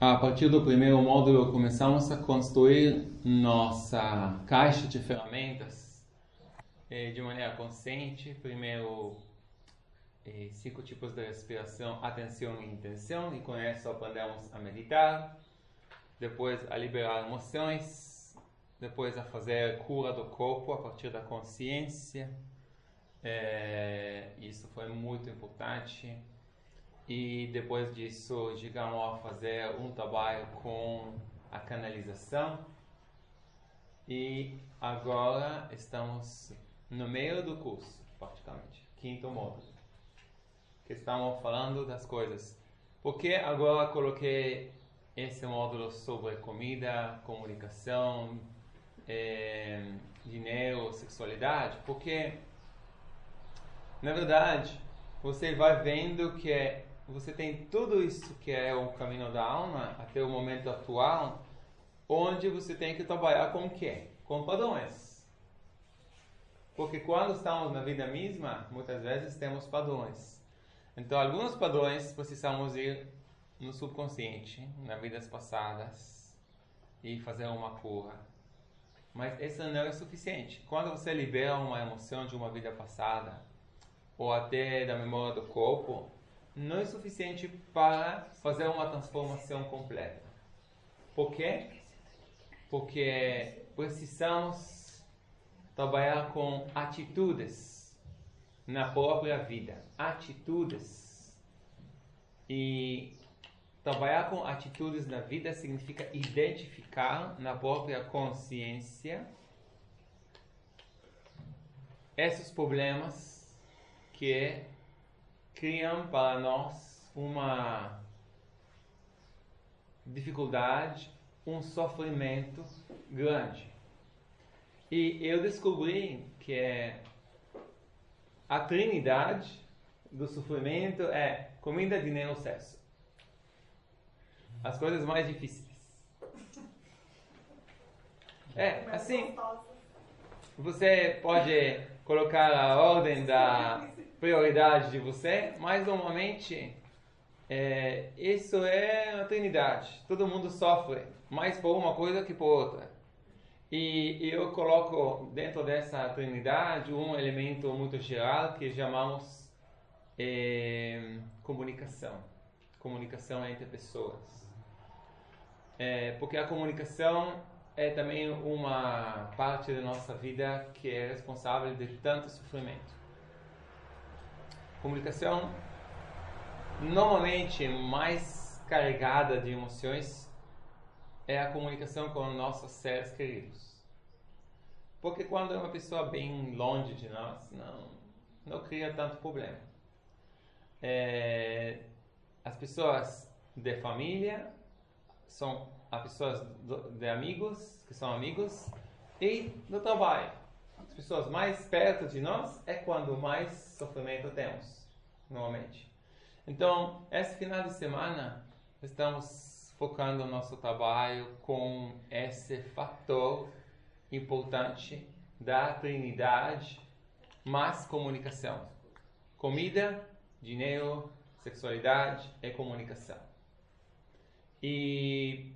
A partir do primeiro módulo, começamos a construir nossa caixa de ferramentas de maneira consciente. Primeiro, 5 tipos de respiração, atenção e intenção, e com isso aprendemos a meditar. Depois, a liberar emoções. Depois, a fazer cura do corpo a partir da consciência. Isso foi muito importante. E depois disso, chegamos a fazer um trabalho com a canalização. E agora estamos no meio do curso, praticamente, quinto módulo, que estamos falando das coisas. Por que agora coloquei esse módulo sobre comida, comunicação, dinheiro, sexualidade? Porque, na verdade, você vai vendo que você tem tudo isso que é o caminho da alma até o momento atual, onde você tem que trabalhar com o quê? Com padrões. Porque quando estamos na vida mesma, muitas vezes temos padrões. Então, alguns padrões precisamos ir no subconsciente, nas vidas passadas, e fazer uma cura. Mas isso não é suficiente. Quando você libera uma emoção de uma vida passada, ou até da memória do corpo, não é suficiente para fazer uma transformação completa. Por quê? Porque precisamos trabalhar com atitudes na própria vida. Atitudes. E trabalhar com atitudes na vida significa identificar na própria consciência esses problemas que criam para nós uma dificuldade, um sofrimento grande. E eu descobri que a trindade do sofrimento é comida, dinheiro, sexo. As coisas mais difíceis. Assim, você pode colocar a ordem da prioridade de você, mas normalmente isso é a trindade. Todo mundo sofre, mais por uma coisa que por outra. E eu coloco dentro dessa trindade um elemento muito geral que chamamos comunicação. Comunicação entre pessoas. Porque a comunicação é também uma parte da nossa vida que é responsável de tanto sofrimento. Comunicação normalmente mais carregada de emoções é a comunicação com nossos seres queridos. Porque quando é uma pessoa bem longe de nós, não cria tanto problema. As pessoas de família são as pessoas de amigos, que são amigos, e do trabalho. As pessoas mais perto de nós é quando mais sofrimento temos, normalmente. Então, esse final de semana, estamos focando o nosso trabalho com esse fator importante da Trindade, mais comunicação. Comida, dinheiro, sexualidade e comunicação. E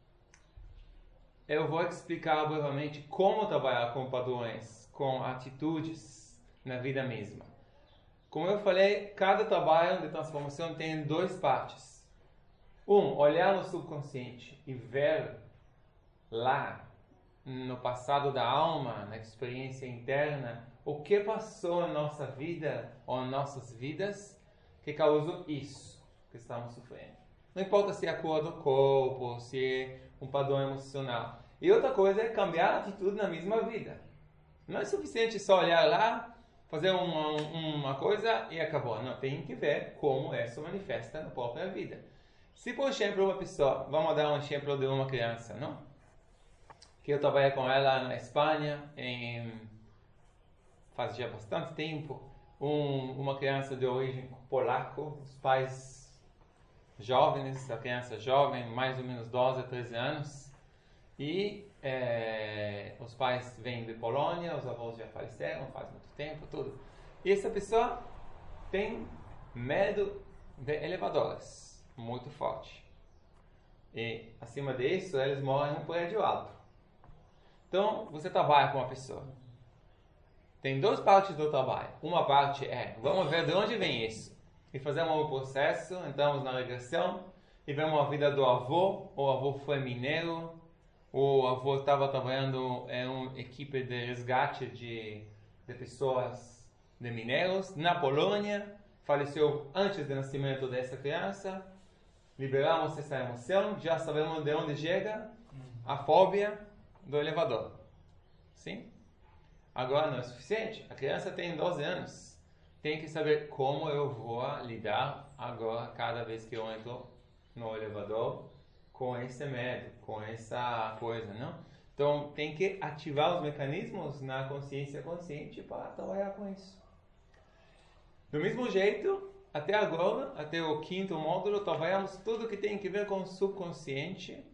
eu vou explicar brevemente como trabalhar com padrões, com atitudes na vida mesma. Como eu falei, cada trabalho de transformação tem 2 partes. Olhar no subconsciente e ver lá, no passado da alma, na experiência interna, o que passou na nossa vida ou em nossas vidas que causou isso que estamos sofrendo. Não importa se é a cor do corpo, se é um padrão emocional. E outra coisa é cambiar a atitude na mesma vida. Não é suficiente só olhar lá, fazer uma coisa e acabou. Não, tem que ver como isso manifesta na própria vida. Se, por exemplo, uma pessoa, vamos dar um exemplo de uma criança, não? Que eu trabalhei com ela na Espanha, faz já bastante tempo, uma criança de origem polaco, os pais jovens, a criança jovem, mais ou menos 12 a 13 anos, e os pais vêm de Polônia, os avós já faleceram faz muito tempo, tudo. E essa pessoa tem medo de elevadores, muito forte. E, acima disso, eles moram em um prédio alto. Então, você trabalha com uma pessoa. Tem duas partes do trabalho. Uma parte é, vamos ver de onde vem isso. E fazemos um processo, entramos na regressão, e vemos a vida do avô. O avô foi mineiro, o avô estava trabalhando em uma equipe de resgate de pessoas, de mineiros, na Polônia, faleceu antes do nascimento dessa criança. Liberamos essa emoção, já sabemos de onde chega a fobia do elevador. Sim? Agora não é suficiente. A criança tem 12 anos. Tem que saber como eu vou lidar agora, cada vez que eu entro no elevador, com esse medo, com essa coisa, não? Então, tem que ativar os mecanismos na consciência consciente para trabalhar com isso. Do mesmo jeito, até agora, até o 5º módulo, trabalhamos tudo que tem a ver com o subconsciente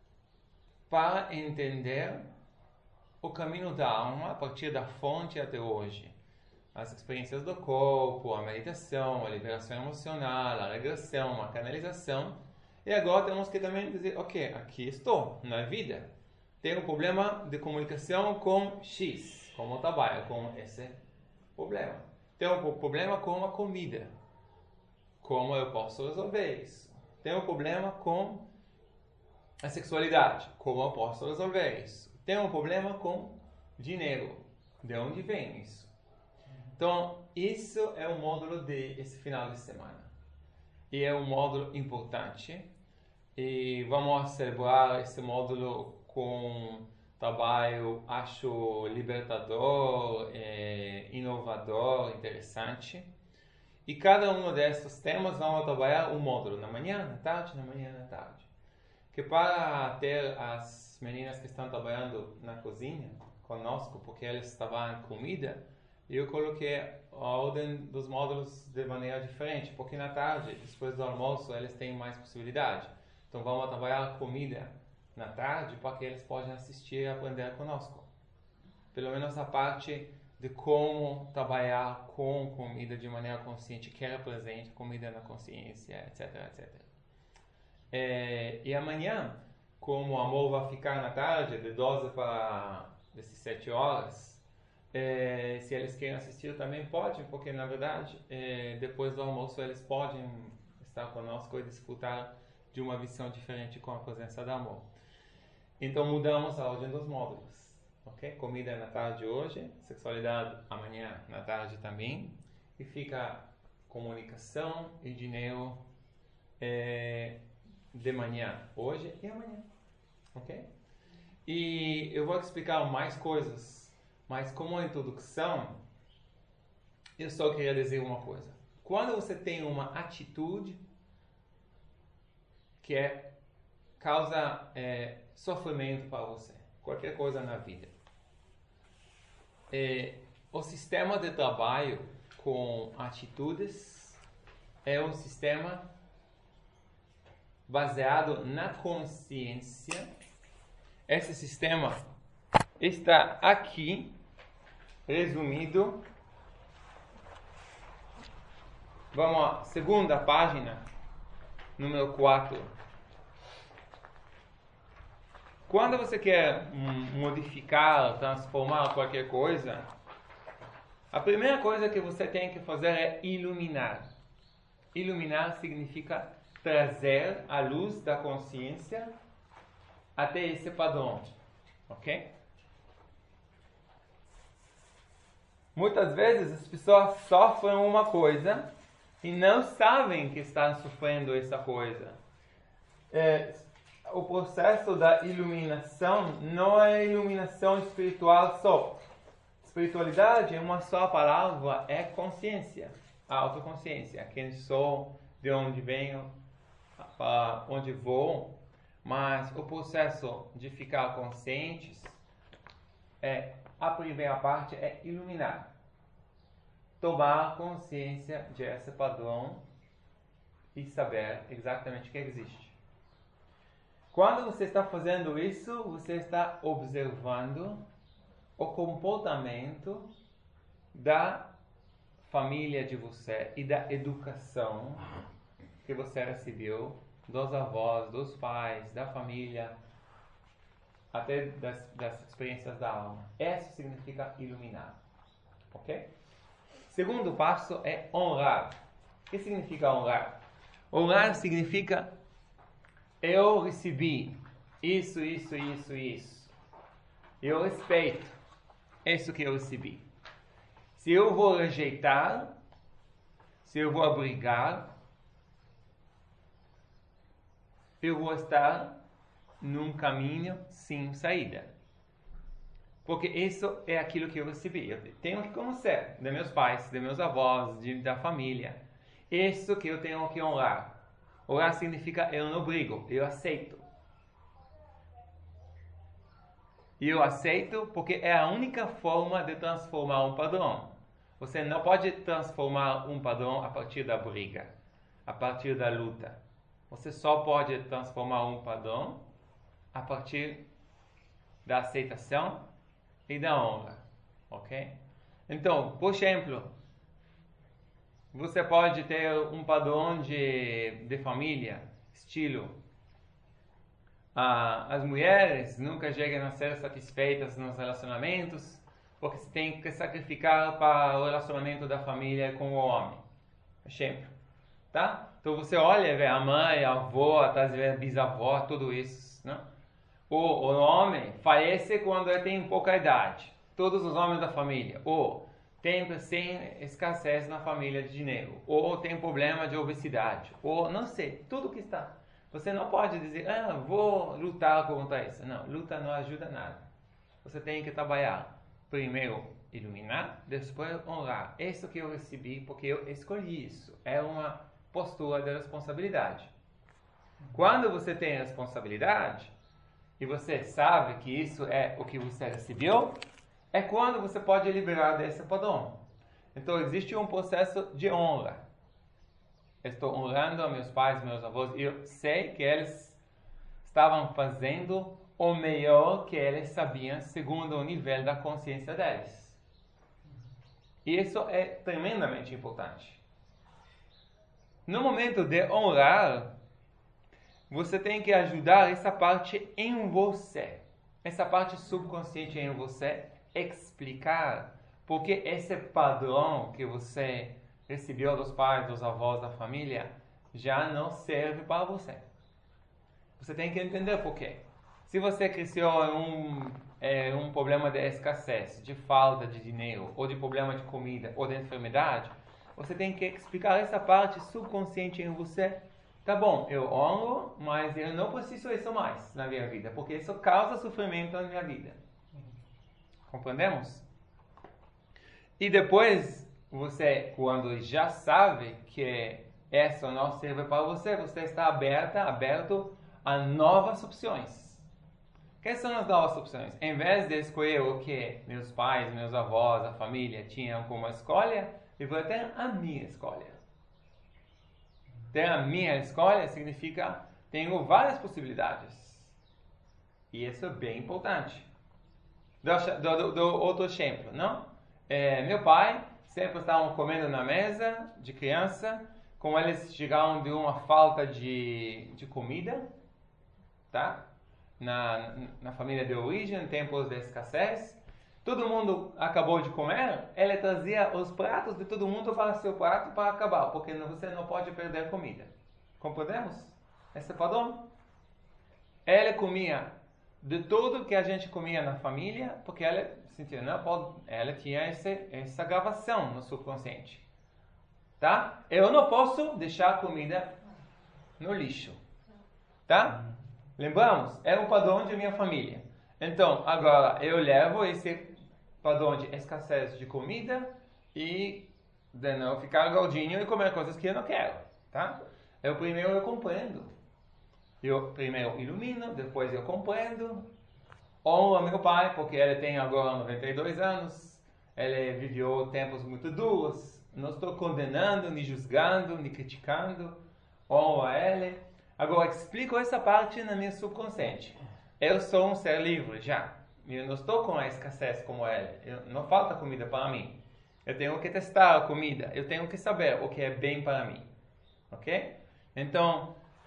para entender o caminho da alma a partir da fonte até hoje. As experiências do corpo, a meditação, a liberação emocional, a regressão, a canalização. E agora temos que também dizer, ok, aqui estou, na vida. Tenho um problema de comunicação com X, como trabalho com esse problema. Tenho um problema com a comida. Como eu posso resolver isso? Tenho um problema com a sexualidade. Como eu posso resolver isso? Tenho um problema com dinheiro. De onde vem isso? Então, isso é o módulo desse final de semana. E é um módulo importante. E vamos celebrar esse módulo com trabalho, acho, libertador, inovador, interessante. E cada um desses temas vamos trabalhar um módulo, na manhã, na tarde, na manhã, na tarde. Que para ter as meninas que estão trabalhando na cozinha conosco, porque elas trabalham com comida, eu coloquei a ordem dos módulos de maneira diferente, porque na tarde, depois do almoço, eles têm mais possibilidade. Então vamos trabalhar comida na tarde para que eles possam assistir e aprender conosco. Pelo menos a parte de como trabalhar com comida de maneira consciente, que represente comida na consciência, etc, etc. E amanhã, como o amor vai ficar na tarde, de 12 para 17 horas, se eles querem assistir também podem, porque na verdade, depois do almoço eles podem estar conosco e desfrutar de uma visão diferente com a presença do amor. Então mudamos a ordem dos módulos. Okay? Comida na tarde hoje, sexualidade amanhã na tarde também, e fica comunicação e dinheiro de manhã, hoje e amanhã. Ok? E eu vou explicar mais coisas, mas como introdução, eu só queria dizer uma coisa. Quando você tem uma atitude que causa sofrimento para você, qualquer coisa na vida, o sistema de trabalho com atitudes é um sistema baseado na consciência. Esse sistema está aqui resumido. Vamos à segunda página, número 4. Quando você quer modificar, transformar qualquer coisa, a primeira coisa que você tem que fazer é iluminar. Iluminar significa trazer a luz da consciência até esse padrão. Ok? Muitas vezes as pessoas sofrem uma coisa e não sabem que estão sofrendo essa coisa. O processo da iluminação não é iluminação espiritual só. Espiritualidade é uma só palavra, é consciência, a autoconsciência. Quem sou, de onde venho, para onde vou. Mas o processo de ficar conscientes, a primeira parte é iluminar. Tomar consciência desse padrão e saber exatamente o que existe. Quando você está fazendo isso, você está observando o comportamento da família de você e da educação que você recebeu dos avós, dos pais, da família, até das experiências da alma. Isso significa iluminar. Ok? Segundo passo é honrar. O que significa honrar? Honrar significa eu recebi isso. Eu respeito isso que eu recebi. Se eu vou rejeitar, se eu vou abrigar, eu vou estar num caminho sem saída. Porque isso é aquilo que eu recebi. Eu tenho que conhecer de meus pais, de meus avós, da família. Isso que eu tenho que honrar. Honrar significa eu não brigo, eu aceito. E eu aceito porque é a única forma de transformar um padrão. Você não pode transformar um padrão a partir da briga, a partir da luta. Você só pode transformar um padrão a partir da aceitação e da honra. Ok? Então, por exemplo, você pode ter um padrão de família, estilo. As mulheres nunca chegam a ser satisfeitas nos relacionamentos porque você tem que sacrificar para o relacionamento da família com o homem. Exemplo. Tá? Então você olha, vê a mãe, a avó, a bisavó, tudo isso. Né? O homem falece quando ele tem pouca idade. Todos os homens da família. Ou tem sem escassez na família de dinheiro. Ou tem problema de obesidade. Ou não sei, tudo que está. Você não pode dizer, vou lutar contra isso. Não, luta não ajuda nada. Você tem que trabalhar. Primeiro iluminar, depois honrar. Isso que eu recebi porque eu escolhi isso. É uma postura de responsabilidade. Quando você tem responsabilidade e você sabe que isso é o que você recebeu, é quando você pode liberar desse padrão. Então existe um processo de honra. Estou honrando meus pais, meus avós. Eu sei que eles estavam fazendo o melhor que eles sabiam segundo o nível da consciência deles. E isso é tremendamente importante. No momento de honrar, você tem que ajudar essa parte em você. Essa parte subconsciente em você explicar porque esse padrão que você recebeu dos pais, dos avós, da família, já não serve para você. Você tem que entender por quê. Se você cresceu em um problema de escassez, de falta de dinheiro, ou de problema de comida, ou de enfermidade, você tem que explicar essa parte subconsciente em você. Tá bom, eu honro, mas eu não preciso isso mais na minha vida, porque isso causa sofrimento na minha vida. Compreendemos? E depois, você, quando já sabe que essa não serve para você, você está aberto a novas opções. Quais são as novas opções? Em vez de escolher o que meus pais, meus avós, a família tinham como escolha, eu vou ter a minha escolha. Ter a minha escolha significa tenho várias possibilidades. E isso é bem importante. Do outro exemplo, não? Meu pai sempre estavam comendo na mesa de criança, como eles chegaram de uma falta de comida, tá? Na família de origem, tempos de escassez, todo mundo acabou de comer, ele trazia os pratos de todo mundo para seu prato para acabar, porque você não pode perder comida. Compreendemos? Esse padrão? Ele comia de tudo que a gente comia na família, porque ele sentia, ela tinha essa gravação no subconsciente. Tá? Eu não posso deixar a comida no lixo. Tá? Lembramos? É o padrão de minha família. Então, agora eu levo esse padrão de escassez de comida e de não ficar gordinho e comer coisas que eu não quero. Tá? Primeiro eu compreendo. Eu primeiro ilumino, depois eu compreendo. Honro meu pai, porque ele tem agora 92 anos. Ele viveu tempos muito duros. Não estou condenando, nem julgando, nem criticando. Honro a ele. Agora, explico essa parte na minha subconsciente. Eu sou um ser livre já. Eu não estou com a escassez como ele. Não falta comida para mim. Eu tenho que testar a comida. Eu tenho que saber o que é bem para mim. Ok? Então,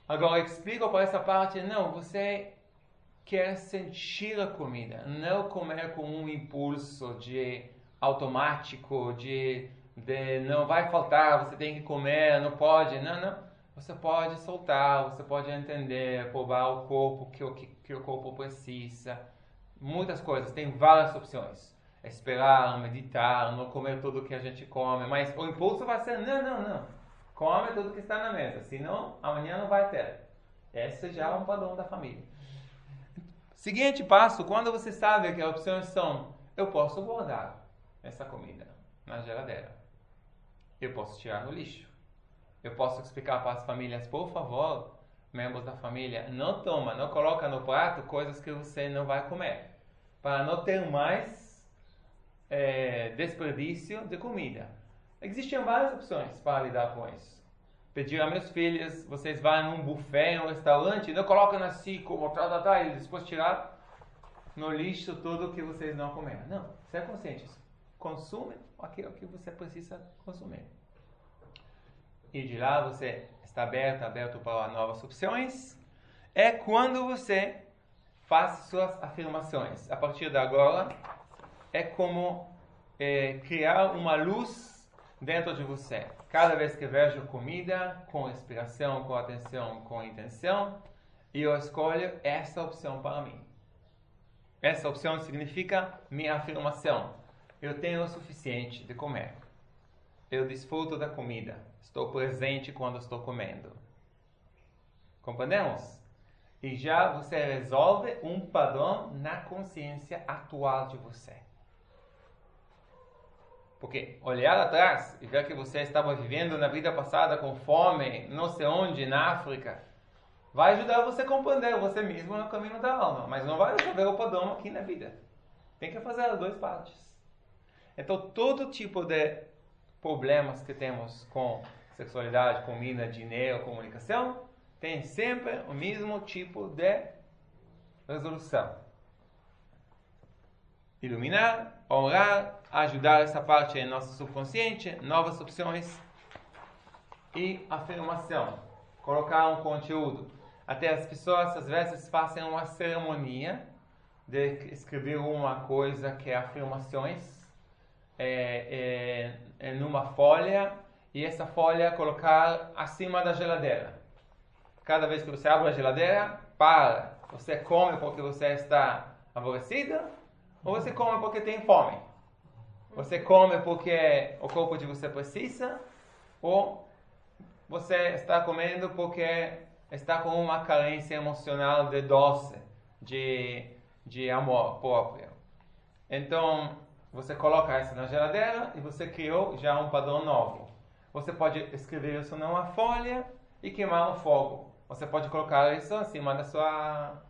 Agora eu explico para essa parte, não, você quer sentir a comida, não comer com um impulso de automático, de não vai faltar, você tem que comer, não pode, não. Você pode soltar, você pode entender, provar o corpo, que o corpo precisa. Muitas coisas, tem várias opções. Esperar, meditar, não comer tudo que a gente come, mas o impulso vai ser, não. Come tudo que está na mesa, senão amanhã não vai ter. Esse já é um padrão da família. Seguinte passo, quando você sabe que as opções são, eu posso guardar essa comida na geladeira. Eu posso tirar no lixo. Eu posso explicar para as famílias, por favor, membros da família, não coloca no prato coisas que você não vai comer. Para não ter mais desperdício de comida. Existem várias opções para lidar com isso. Pedir a meus filhos, vocês vão num buffet, em um restaurante, não colocam assim, como e depois tirar no lixo tudo que vocês não comeram. Não, você é consciente disso. Consume aquilo que você precisa consumir. E de lá você está aberto para novas opções. É quando você faz suas afirmações. A partir de agora, é como criar uma luz dentro de você. Cada vez que vejo comida, com respiração, com atenção, com intenção, eu escolho essa opção para mim. Essa opção significa minha afirmação. Eu tenho o suficiente de comer. Eu desfruto da comida. Estou presente quando estou comendo. Compreendemos? E já você resolve um padrão na consciência atual de você. Porque olhar atrás e ver que você estava vivendo na vida passada com fome, não sei onde, na África, vai ajudar você a compreender você mesmo no caminho da alma. Mas não vai resolver o padrão aqui na vida. Tem que fazer as duas partes. Então, todo tipo de problemas que temos com sexualidade, comida, dinheiro, comunicação, tem sempre o mesmo tipo de resolução. Iluminar, orar, ajudar essa parte em nosso subconsciente, novas opções e afirmação. Colocar um conteúdo. Até as pessoas às vezes fazem uma cerimônia de escrever uma coisa que é afirmações numa folha e essa folha colocar acima da geladeira. Cada vez que você abre a geladeira, para. Você come porque você está aborrecida ou você come porque tem fome? Você come porque o corpo de você precisa ou você está comendo porque está com uma carência emocional de doce, de amor próprio. Então, você coloca isso na geladeira e você criou já um padrão novo. Você pode escrever isso numa folha e queimar no fogo. Você pode colocar isso acima da sua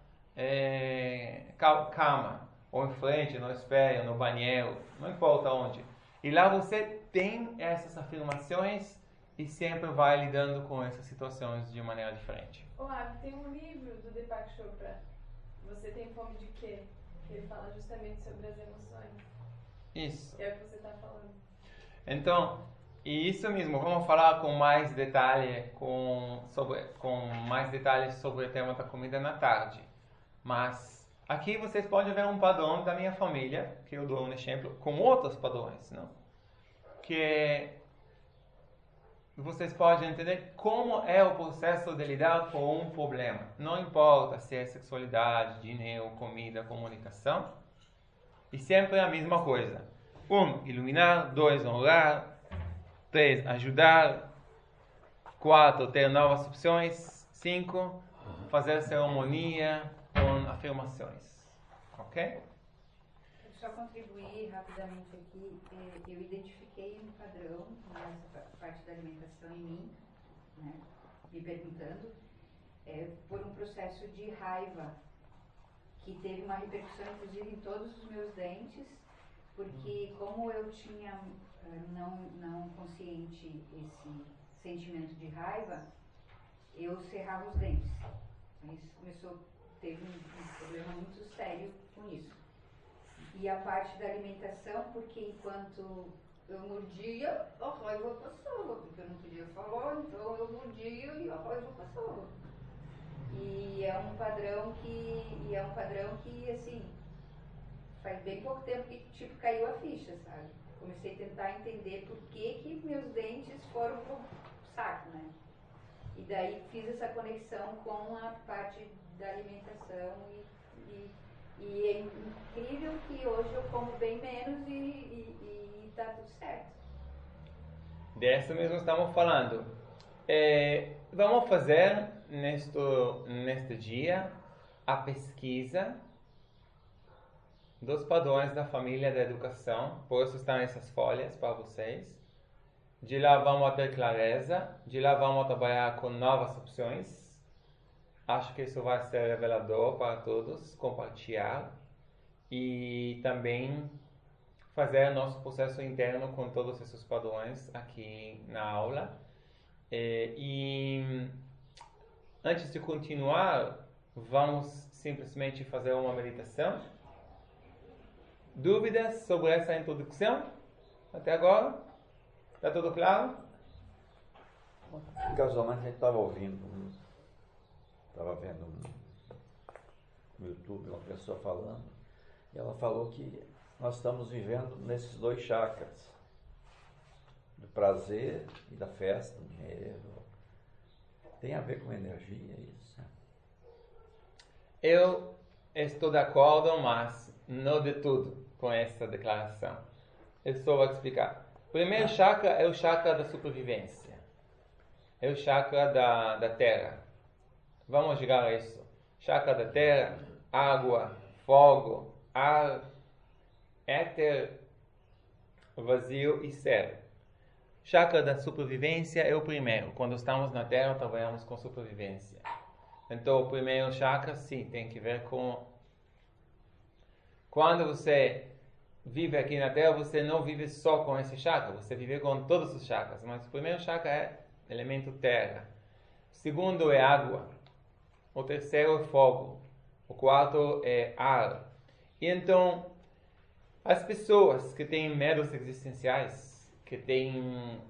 cama, ou em frente, no espelho, no banheiro, não importa onde. E lá você tem essas afirmações e sempre vai lidando com essas situações de maneira diferente. Olá, tem um livro do Deepak Chopra, Você Tem Fome de Quê? Que ele fala justamente sobre as emoções. Isso. Que é o que você está falando. Então, e isso mesmo, vamos falar com mais detalhe, mais detalhes sobre o tema da comida na tarde. Mas aqui vocês podem ver um padrão da minha família, que eu dou um exemplo, com outros padrões, não? Que vocês podem entender como é o processo de lidar com um problema. Não importa se é sexualidade, dinheiro, comida, comunicação. E sempre a mesma coisa. 1. Iluminar. 2. Honrar. 3. Ajudar. 4. Ter novas opções. 5. Fazer cerimônia com afirmações. Ok? Só contribuir rapidamente aqui. Eu identifiquei um padrão nessa parte da alimentação em mim, né, me perguntando, por um processo de raiva que teve uma repercussão inclusive em todos os meus dentes, porque como eu tinha não consciente esse sentimento de raiva, eu cerrava os dentes. Isso teve um problema muito sério com isso. E a parte da alimentação, porque enquanto eu mordia, a raiva passava, porque eu não podia falar, então eu mordia e a raiva passava. E é um padrão que assim, faz bem pouco tempo que tipo caiu a ficha, sabe? Comecei a tentar entender por que meus dentes foram pro saco, né? E daí fiz essa conexão com a parte da alimentação e é incrível que hoje eu como bem menos e tá tudo certo. Dessa mesmo estamos falando. Vamos fazer neste dia a pesquisa dos padrões da família da educação. Por isso estão essas folhas para vocês. De lá vamos ter clareza. De lá vamos trabalhar com novas opções. Acho que isso vai ser revelador para todos, compartilhar e também fazer nosso processo interno com todos esses padrões aqui na aula. E antes de continuar, vamos simplesmente fazer uma meditação. Dúvidas sobre essa introdução? Até agora? Está tudo claro? Casualmente a gente estava vendo no YouTube uma pessoa falando, e ela falou que nós estamos vivendo nesses dois chakras, do prazer e da festa, do dinheiro. Tem a ver com energia isso? Eu estou de acordo, mas não de tudo com essa declaração. Eu só vou explicar. O primeiro chakra é o chakra da supervivência. É o chakra da terra. Vamos chegar a isso. Chakra da terra, água, fogo, ar, éter, vazio e ser. Chakra da supervivência é o primeiro. Quando estamos na terra, trabalhamos com supervivência. Então, o primeiro chakra, sim, tem que ver com... Quando você vive aqui na terra, você não vive só com esse chakra, você vive com todos os chakras. Mas o primeiro chakra é elemento terra. O segundo é água. O terceiro é fogo. O quarto é ar. E então, as pessoas que têm medos existenciais, que têm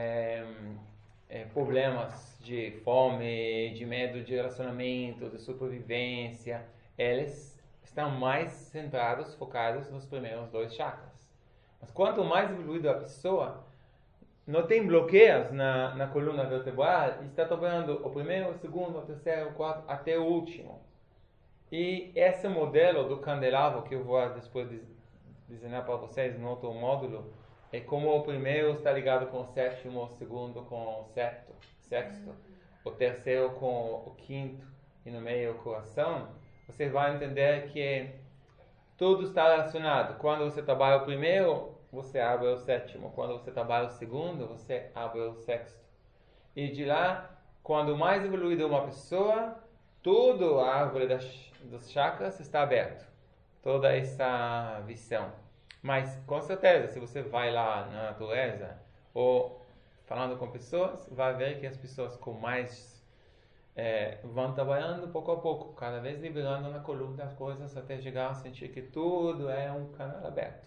problemas de fome, de medo de relacionamento, de supervivência, eles estão mais centrados, focados nos primeiros dois chakras. Mas quanto mais evoluída a pessoa, não tem bloqueios na coluna vertebral, está trabalhando o primeiro, o segundo, o terceiro, o quarto, até o último. E esse modelo do candelabro, que eu vou depois desenhar para vocês no outro módulo, é como o primeiro está ligado com o sétimo, o segundo com o sexto, o terceiro com o quinto e no meio o coração. Você vai entender que tudo está relacionado. Quando você trabalha o primeiro, você abre o sétimo. Quando você trabalha o segundo, você abre o sexto. E de lá, quando mais evoluída uma pessoa, toda a árvore dos chakras está aberta. Toda essa visão. Mas, com certeza, se você vai lá na natureza, ou falando com pessoas, vai ver que as pessoas com mais vão trabalhando pouco a pouco, cada vez liberando na coluna as coisas, até chegar a sentir que tudo é um canal aberto.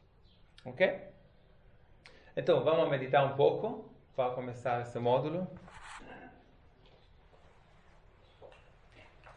Ok? Então, vamos meditar um pouco para começar esse módulo.